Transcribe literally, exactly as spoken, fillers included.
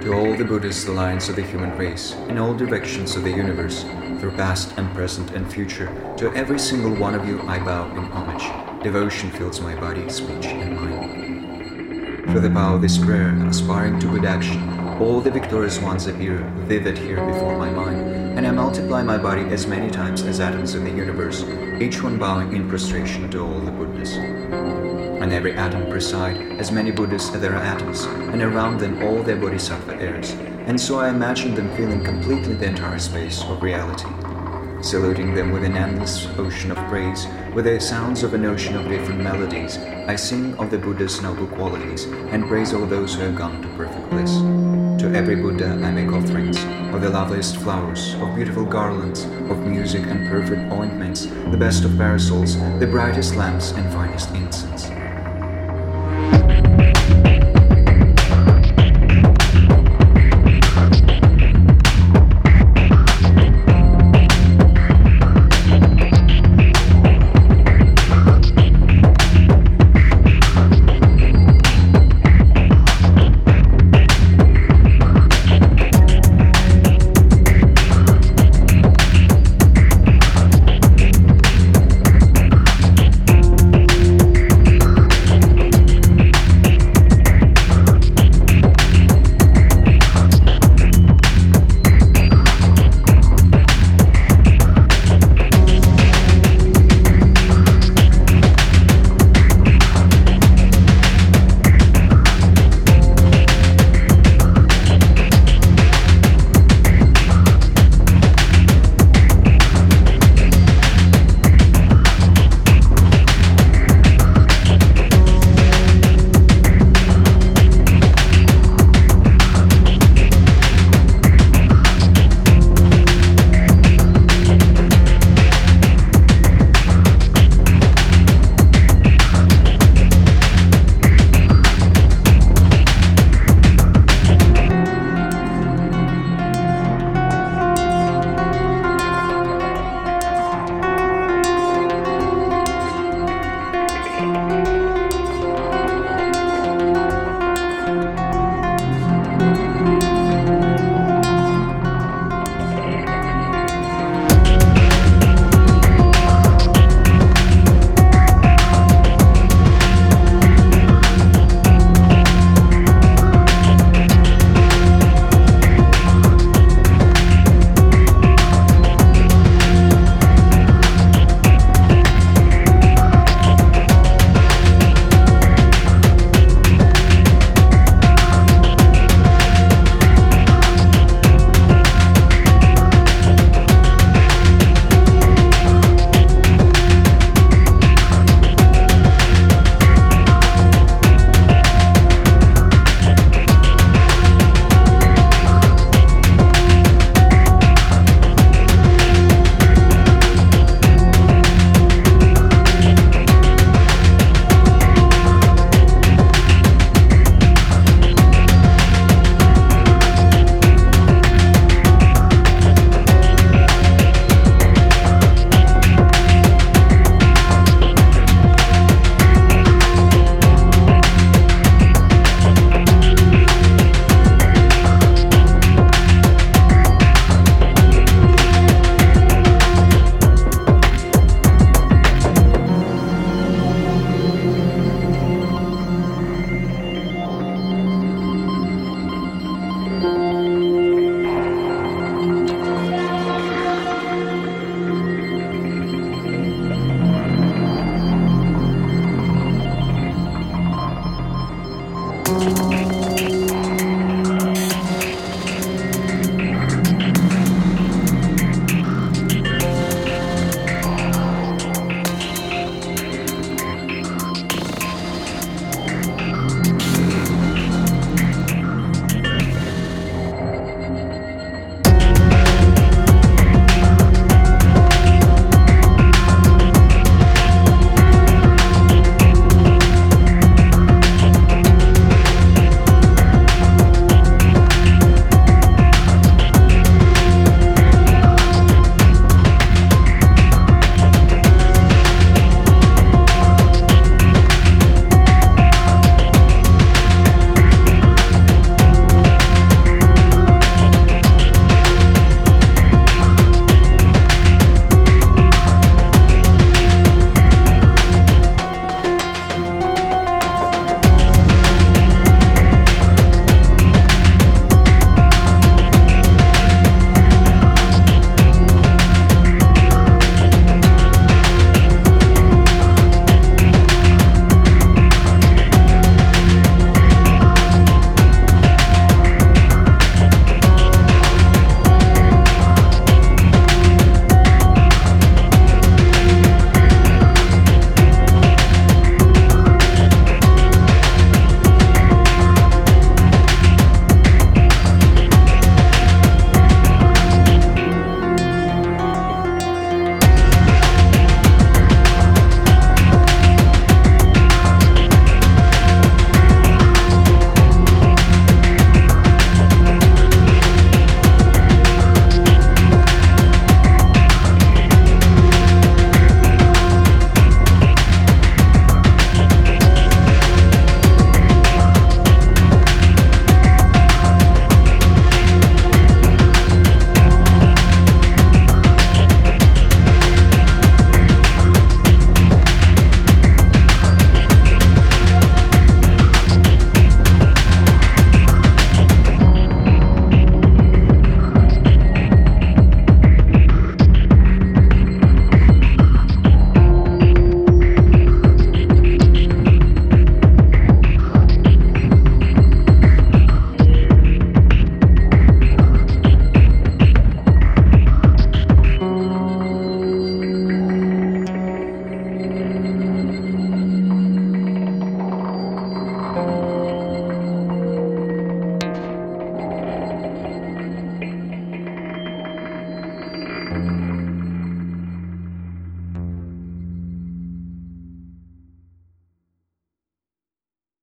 To all the Buddhas, the lions of the human race, in all directions of the universe, through past and present and future, to every single one of you I bow in homage. Devotion fills my body, speech, and mind. Through the power of this prayer, aspiring to good action, all the victorious ones appear vivid here before my mind, and I multiply my body as many times as atoms in the universe, each one bowing in prostration to all the Buddhas. And every atom preside as many Buddhas as there are atoms, and around them all their bodhisattva heirs, and so I imagine them filling completely the entire space of reality. Saluting them with an endless ocean of praise, with the sounds of an ocean of different melodies, I sing of the Buddha's noble qualities, and praise all those who have gone to perfect bliss. To every Buddha I make offerings, of the loveliest flowers, of beautiful garlands, of music and perfect ointments, the best of parasols, the brightest lamps and finest incense. Thank you.